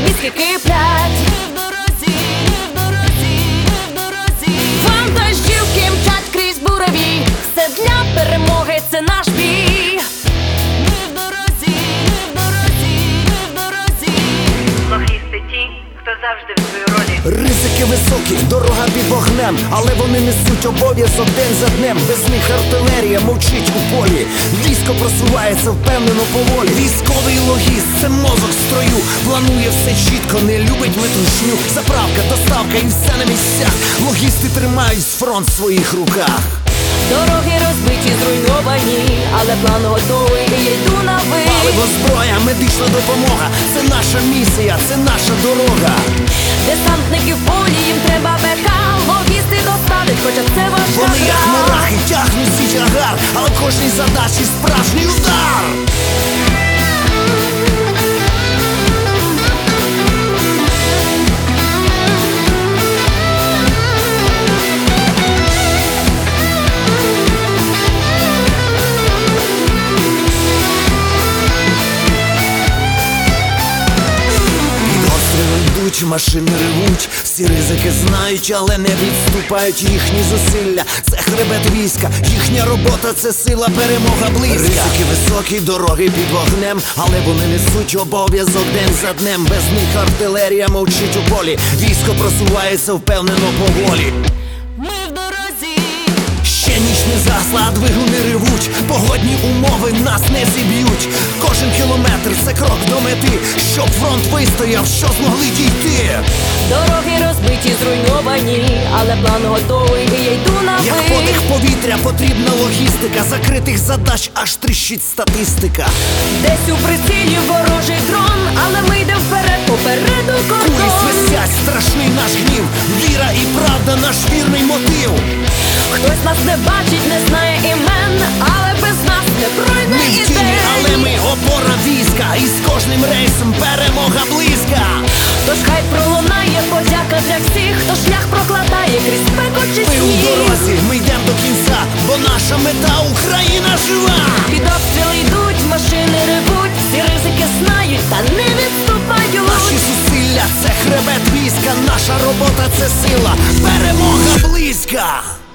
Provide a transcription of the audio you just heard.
Віскі киплять. Ми в дорозі, ми в дорозі, ми в дорозі. Вантажівки мчать крізь буревій. Все для перемоги, це наш бій. Ми в дорозі, ми в дорозі, ми в дорозі. Логісти ті, хто завжди в своїй ролі. Ризики високі, дорога під вогнем, але вони несуть обов'язок день за днем. Без них артилерія мовчить у полі. Військо просувається впевнено поволі. Військовий логіст – це мозок в строю. Планує все чітко, не любить метушню. Заправка, доставка і все на місцях. Логісти тримають фронт в своїх руках. Дороги розбиті, зруйновані, але план готовий, і я йду на ви. Паливо, зброя, медична допомога – це наша місія, це наша дорога. Десантники в полі, їм треба БК. Логісти доставлять, хоча це важка Вони як гра. мурахи тягнуть свій тягар, але в кожній задачі справжній удар. Машини ревуть, всі ризики знають, але не відступають їхні зусилля. Це хребет війська, їхня робота – це сила, перемога близька. Ризики високі, дороги під вогнем, але вони несуть обов'язок день за днем. Без них артилерія мовчить у полі, військо просувається впевнено поволі. Ми в дорозі. Ще ніч не згасла, а двигуни ревуть. Погодні умови нас не зіб'ють. Кожен кілометр – це крок до мети. Щоб фронт вистояв, що змогли дійти. Дороги розбиті, зруйновані, але план готовий, і я йду на Як ви. подих повітря, потрібна логістика. Закритих задач аж тріщить статистика. Десь у прицілі ворожий дрон, але ми йдемо вперед, попереду Кулі кордон. свистять, страшний наш гнів. Віра і правда – наш вірний мотив. Хтось нас не бачить, не знає імен, але без нас не пройде Ми в і тіні, день. але ми опора війська. І з кожним рейсом перемога близька. Тож хай пролунає подяка для всіх, хто шлях прокладає крізь пекучі Ми у сніг. дорозі, ми йдемо до кінця, бо наша мета – Україна жива. Під обстріли йдуть, машини ревуть, всі ризики знають, та не відступають. Наші зусилля – це хребет війська. Наша робота – це сила, перемога близька.